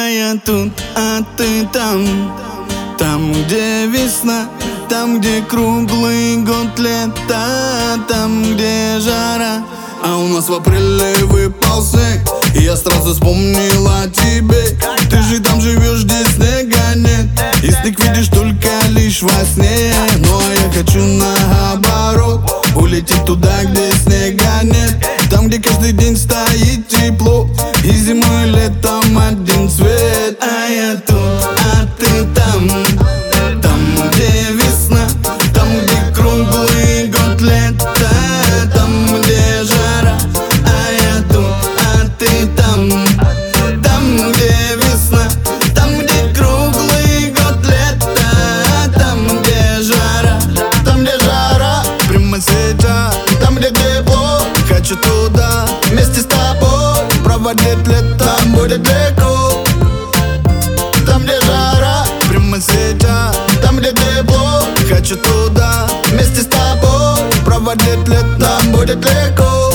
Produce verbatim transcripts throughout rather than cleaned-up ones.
А я тут, а ты там. Там, где весна, там, где круглый год лето, там, где жара. А у нас в апреле выпал снег, и я сразу вспомнил о тебе. Ты же там живешь, где снега нет, и снег видишь только лишь во сне. Но я хочу наоборот улететь туда, где снега нет, там, где каждый день стоит тепло, и зимой и летом один цвет. А я тут, а ты там. Там, где весна, там, где круглый год лето, там, где жара. А я тут, а ты там. Там, где весна, там, где круглый год лето, там, где жара. Там, где жара, прямо сейчас, там, где тепло. Хочу туда, вместе с тобой проводить лето, там будет легко. Там, где жара, прямо сейчас, там, где тепло. Хочу туда, вместе с тобой проводить лето, там будет легко.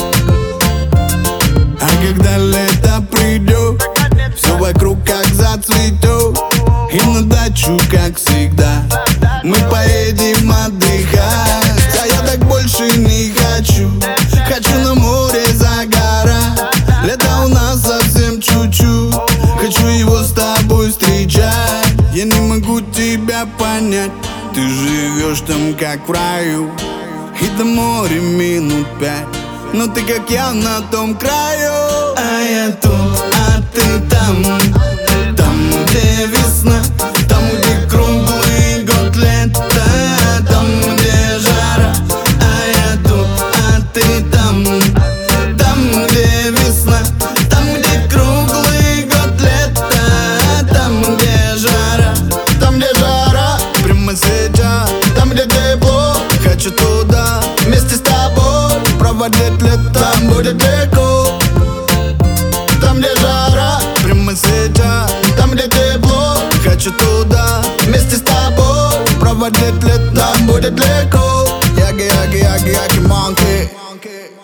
А когда лето придет, все вокруг как зацветет, и на дачу, как всегда, мы поедем отдыхать. А я так больше не хочу, хочу на море загорать. Лето у нас совсем чуть-чуть, хочу его с тобой встречать. Я не могу тебя понять, ты живешь там как в раю, и до моря минут пять, но ты как я на том краю. А я тут, а ты там. Там, где весна, там, где круглый год лето, там, где жара. А я тут, а ты там. Там, где весна, там, где круглый год лето, там, где жара. Там, где жара, прямо сейчас, там, где тепло. Хочу туда, вместе с тобой проводить лето, там будет легко. Там, где жара, прямо сейчас, там, где тепло. Хочу туда, вместе с тобой проводить лето, там будет легко. Яги, яги, яги, яги, манки.